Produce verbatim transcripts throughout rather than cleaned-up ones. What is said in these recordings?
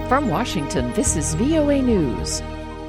From Washington, this is V O A News.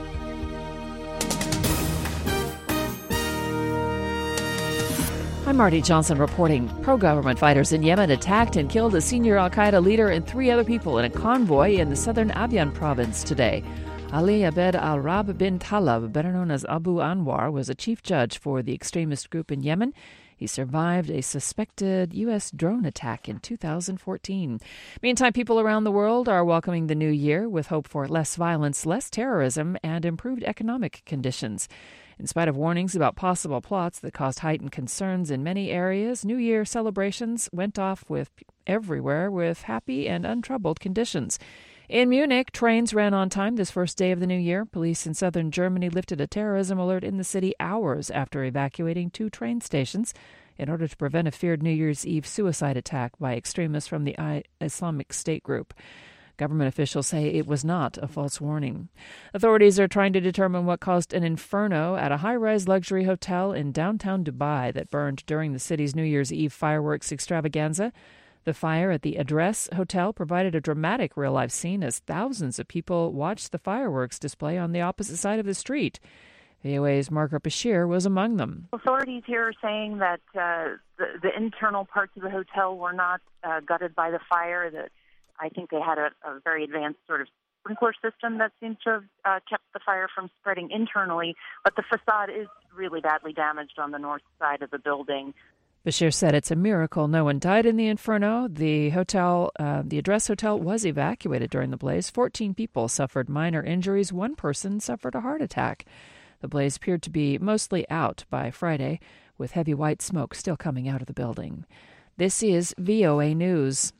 I'm Marty Johnson reporting. Pro-government fighters in Yemen attacked and killed a senior al-Qaeda leader and three other people in a convoy in the southern Abyan province today. Ali Abed al-Rab bin Talab, better known as Abu Anwar, was a chief judge for the extremist group in Yemen. He survived a suspected U S drone attack in two thousand fourteen. Meantime, people around the world are welcoming the new year with hope for less violence, less terrorism, and improved economic conditions. In spite of warnings about possible plots that caused heightened concerns in many areas, New Year celebrations went off with everywhere with happy and untroubled conditions. In Munich, trains ran on time this first day of the new year. Police in southern Germany lifted a terrorism alert in the city hours after evacuating two train stations in order to prevent a feared New Year's Eve suicide attack by extremists from the Islamic State group. Government officials say it was not a false warning. Authorities are trying to determine what caused an inferno at a high-rise luxury hotel in downtown Dubai that burned during the city's New Year's Eve fireworks extravaganza. The fire at the Address Hotel provided a dramatic real-life scene as thousands of people watched the fireworks display on the opposite side of the street. V O A's Margaret Bashir was among them. Authorities here are saying that uh, the, the internal parts of the hotel were not uh, gutted by the fire. That I think they had a, a very advanced sort of sprinkler system that seems to have uh, kept the fire from spreading internally. But the facade is really badly damaged on the north side of the building. Bashir said it's a miracle no one died in the inferno. The hotel, uh, the Address Hotel, was evacuated during the blaze. Fourteen people suffered minor injuries. One person suffered a heart attack. The blaze appeared to be mostly out by Friday, with heavy white smoke still coming out of the building. This is V O A News.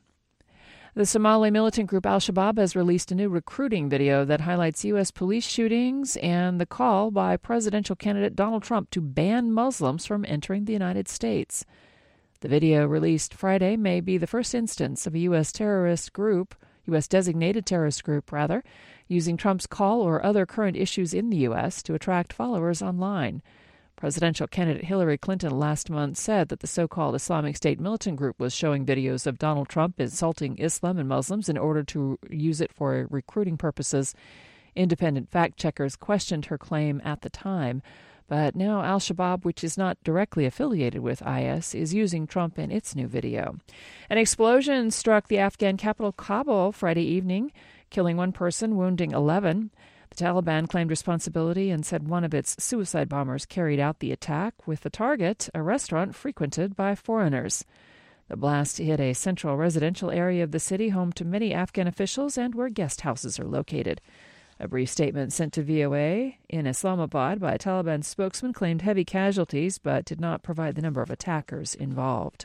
The Somali militant group Al-Shabaab has released a new recruiting video that highlights U S police shootings and the call by presidential candidate Donald Trump to ban Muslims from entering the United States. The video released Friday may be the first instance of a U S terrorist group, U S designated terrorist group, rather, using Trump's call or other current issues in the U S to attract followers online. Presidential candidate Hillary Clinton last month said that the so-called Islamic State militant group was showing videos of Donald Trump insulting Islam and Muslims in order to use it for recruiting purposes. Independent fact-checkers questioned her claim at the time, but now Al-Shabaab, which is not directly affiliated with I S, is using Trump in its new video. An explosion struck the Afghan capital Kabul Friday evening, killing one person, wounding eleven. The Taliban claimed responsibility and said one of its suicide bombers carried out the attack, with the target a restaurant frequented by foreigners. The blast hit a central residential area of the city, home to many Afghan officials and where guest houses are located. A brief statement sent to V O A in Islamabad by a Taliban spokesman claimed heavy casualties, but did not provide the number of attackers involved.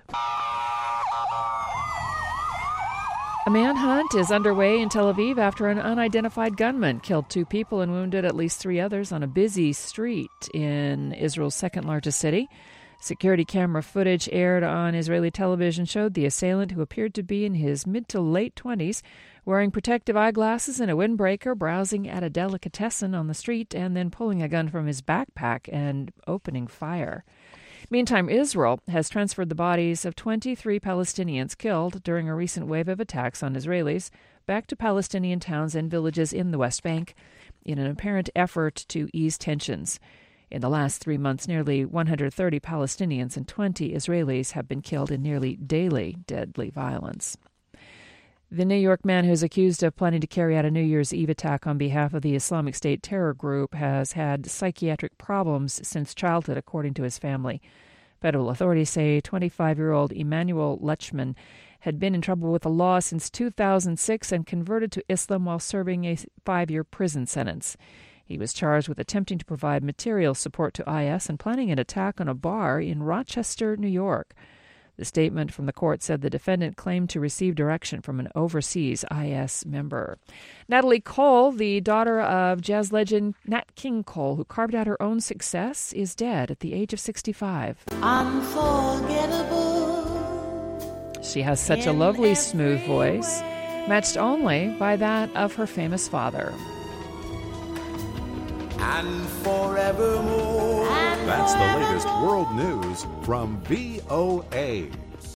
A manhunt is underway in Tel Aviv after an unidentified gunman killed two people and wounded at least three others on a busy street in Israel's second-largest city. Security camera footage aired on Israeli television showed the assailant, who appeared to be in his mid to late twenties, wearing protective eyeglasses and a windbreaker, browsing at a delicatessen on the street and then pulling a gun from his backpack and opening fire. Meantime, Israel has transferred the bodies of twenty-three Palestinians killed during a recent wave of attacks on Israelis back to Palestinian towns and villages in the West Bank in an apparent effort to ease tensions. In the last three months, nearly one hundred thirty Palestinians and twenty Israelis have been killed in nearly daily deadly violence. The New York man who is accused of planning to carry out a New Year's Eve attack on behalf of the Islamic State terror group has had psychiatric problems since childhood, according to his family. Federal authorities say twenty-five-year-old Emmanuel Lechman had been in trouble with the law since two thousand six and converted to Islam while serving a five-year prison sentence. He was charged with attempting to provide material support to I S and planning an attack on a bar in Rochester, New York. The statement from the court said the defendant claimed to receive direction from an overseas I S member. Natalie Cole, the daughter of jazz legend Nat King Cole, who carved out her own success, is dead at the age of sixty-five. Unforgettable. She has such a lovely, smooth voice, matched only by that of her famous father. And forevermore. That's the latest world news from V O A.